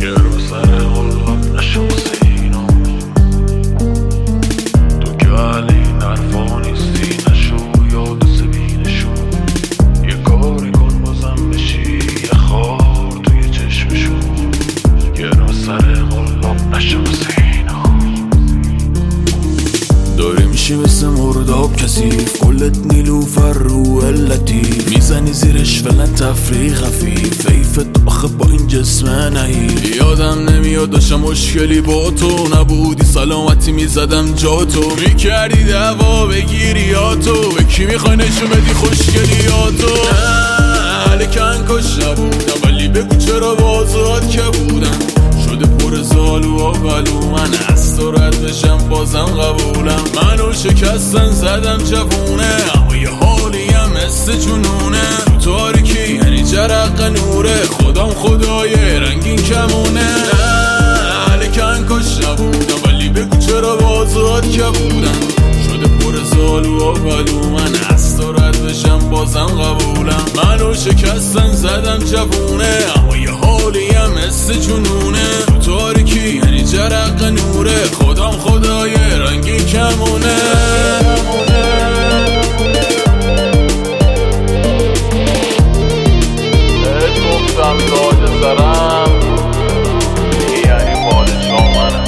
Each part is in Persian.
یه رو سر قلاب نشم سینا تو که علی نرفا نیستی نشو یاد سبینشو یه کاری کن بازم بشی یه خار توی چشمشو یه رو سر قلاب نشم سینا داری میشی مثل مرداب کثیف کلت نیلوفر رو علتی میزنی زیرش فلن تفریح خفیف حیفت آخه با این جسم نهی یادم نمیاد داشتم مشکلی با تو نبودی سلامتی میزدم جا تو میکردی دعوا بگیری یا تو به کی میخوای نشون بدی خوشگلیاتو نه کن کش نبودم ولی بگو چرا بازات که بودم شده پر زالو و بلو من از تو رد بشم بازم قبولم منو شکستن زدم جوونه اما یه حالیم مثل جنونه تو تاریکی یعنی جرق نوره خدام خدای رنگین کمونه نه کن کش نبودم ولی بگو چرا بازات که بودم شده پر زالو و بلو من از تو رد بشم بازم قبولم منو شکستن زدم جوونه اما یه حالیم مثل جنونه تو تاریکی یعنی جرق نوره خدام خدای رنگی کمونه بهت گفتم تاج سرم یعنی پادشاه منم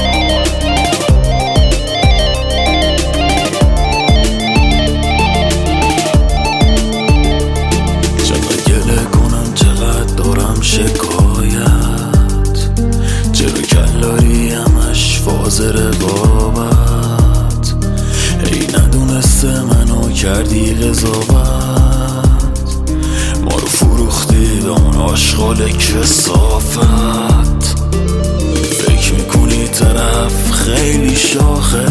چقدر گله کنم چقدر دارم شکایت چرا کلاری همش فاز رقابت ای ندونسته منو کردی قضاوت ما رو فروختی به اون آشغال کثافت فکر میکنی طرف خیلی شاخه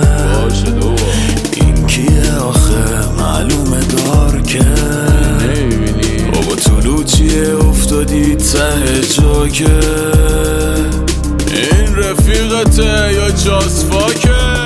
این کیه آخه معلومه دار که بابا طلوچیه افتادی ته جاکه این رفیقته یا جاسفاکه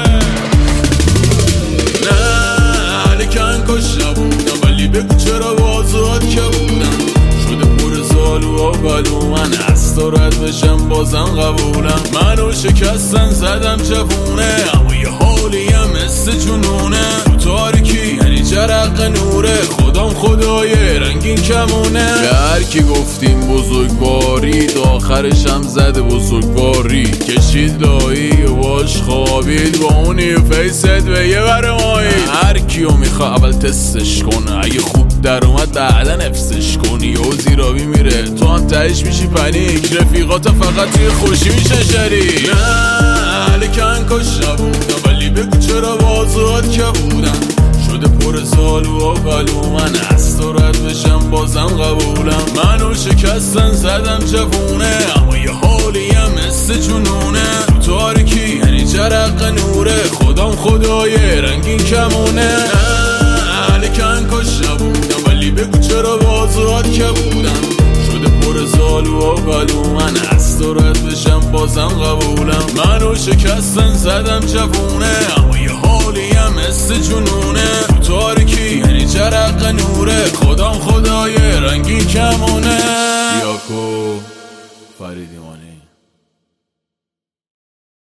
نه کن کش نبودم ولی بگو چرا بازات که بودم شده پر زالو و بلو من از تو رد بشم بازم قبولم منو شکستن زدم جوونه اما یه حالیم مثل جنونه تو تاریکی یعنی جرق نوره خدام خدای رنگین کمونه به هر کی گفتیم بزرگواری تا آخرش هم زده بزرگواری کشید دایی و باش خوابید با اونی و فیست به یه برمایی هر کیو میخوا اول تستش کنه اگه خوب در اومد بعدا نفسش کنی و زیرابی میره تو هم تهش میشی پنیک رفیقاتا فقط توی خوشی میشه شریک نه کن کش نبودم ولی بگو چرا بازات که بودم شده پر زالو و بلو من از تو رد بشم بازم قبولم منو شکستن زدم جوونه اما یه حالیم مثل جنونه تو تاریکی یعنی جرق نوره خدام خدای رنگین کمونه نه کن کش نبودم ولی بگو چرا بازات که بودم شده پر زالو و بلو من از تو رد بشم بازم قبولم منو شکستن زدم جوونه